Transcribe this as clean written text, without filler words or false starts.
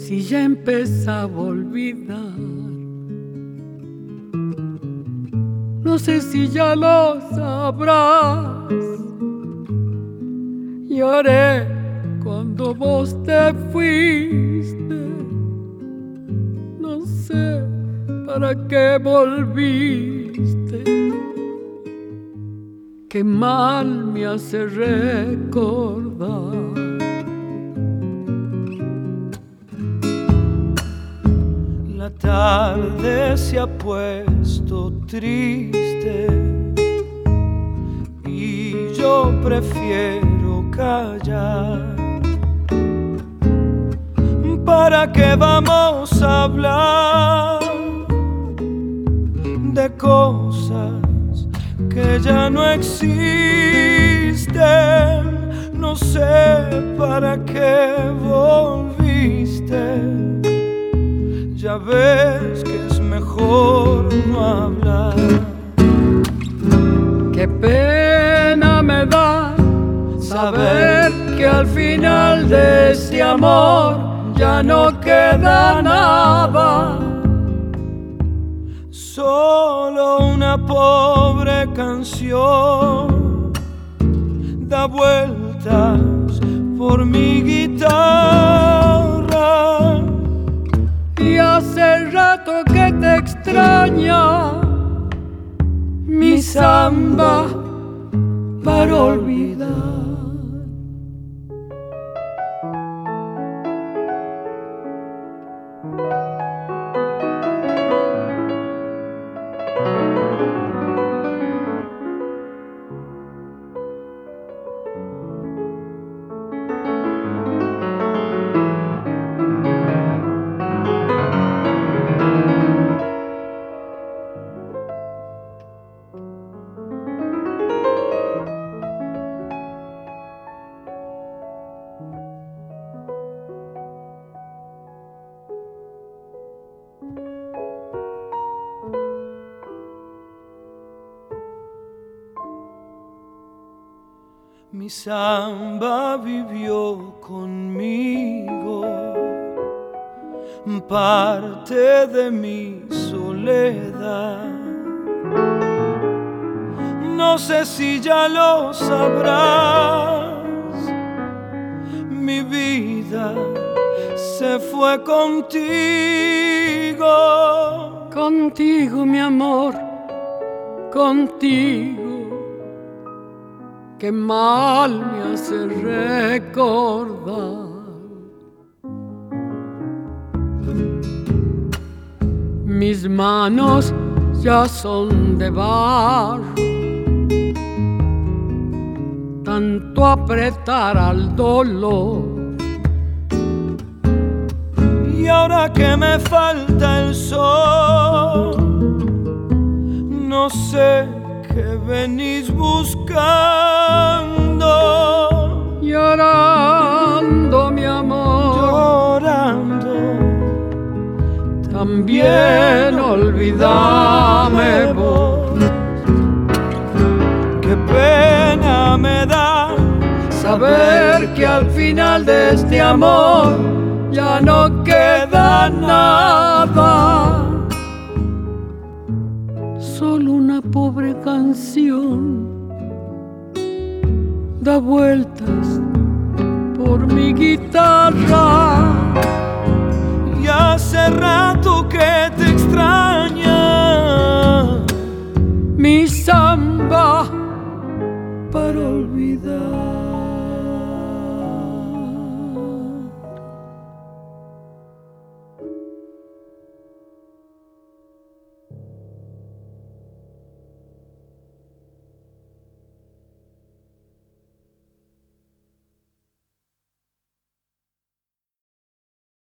si ya empezaba a olvidar. No sé si ya lo sabrás. Lloré cuando vos te fuiste. No sé para qué volviste. Qué mal me hace recordar. La tarde se ha puesto triste y yo prefiero callar. ¿Para qué vamos a hablar de cosas que ya no existen? No sé para qué volviste. Ya ves que es mejor no hablar. Qué pena me da saber que al final de este amor ya no queda nada. Solo una pobre canción da vueltas por mi guitarra. Y hace rato que te extraña mi samba para olvidar. Mi samba vivió conmigo, parte de mi soledad. No sé si ya lo sabrás, mi vida se fue contigo. Contigo, mi amor, contigo. Qué mal me hace recordar. Mis manos ya son de barro, tanto apretar al dolor. Y ahora que me falta el sol, no sé qué venís buscando. Llorando, mi amor, llorando. También olvídame vos. Qué pena me da saber que al final de este amor ya no queda nada. Solo una pobre canción da vueltas por mi guitarra.